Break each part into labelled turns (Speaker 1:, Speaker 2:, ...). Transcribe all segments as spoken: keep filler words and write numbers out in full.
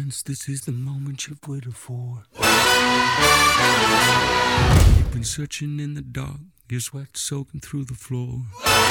Speaker 1: chance, this is the moment you've waited for. You've been searching in the dark, your sweat soaking through the floor.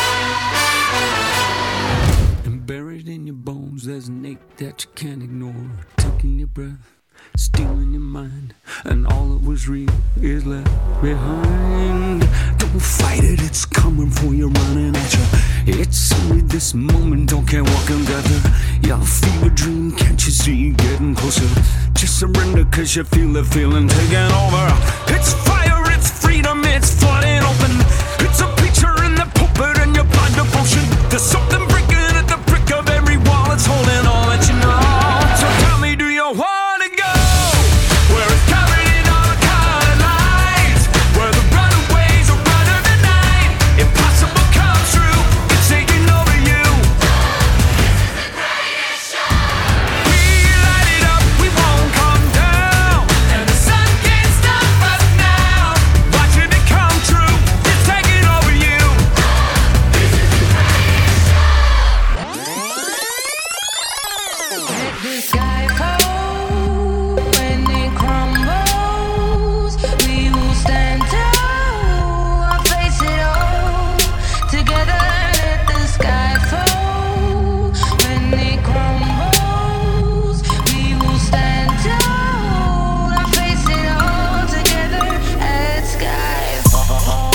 Speaker 1: And buried in your bones, there's an ache that you can't ignore. Taking your breath, stealing your mind, and all that was real is left behind. Don't fight it, it's coming for you, running at you. It's only this moment, don't care what can gather. Your fever dream, can't you see, getting closer. Just surrender, cause you feel the feeling taking over. It's fire, it's freedom, it's flooding open. It's a picture in the pulpit and your blind devotion. There's something breaking at the brick of every wall, it's holding all that you know. So tell me, do you want to go where it's covered in all the colored lights, where the runaways are running the night? Impossible comes true, it's taking over you. We light it up, we won't come down, and the sun can't stop us now. Watching it come true, it's taking over you.
Speaker 2: Let the sky fall when it crumbles. We will stand tall and face it all together. Let the sky fall when it crumbles. We will stand tall and face it all together. Let sky fall.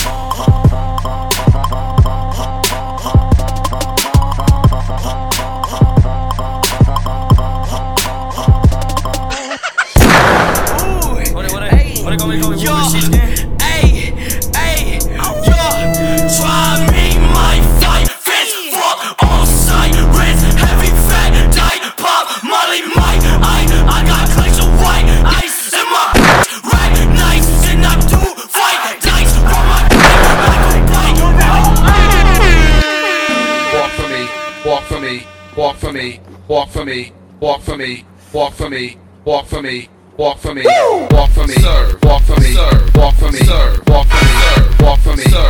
Speaker 3: Yo, ayy, ayy, yo, try me, my fight, fist, fuck, all sirens, heavy, fat, tight, pop, molly, mic, I, I got clicks of white, ice in my right, nice, and I do fight, dice, for my
Speaker 4: Walk for me, walk for me, walk for me, walk for me, walk for me, walk for me, walk for me. Walk for me, walk for me, serve, walk for me, serve, walk for me, serve, walk for me, serve, walk for me, serve.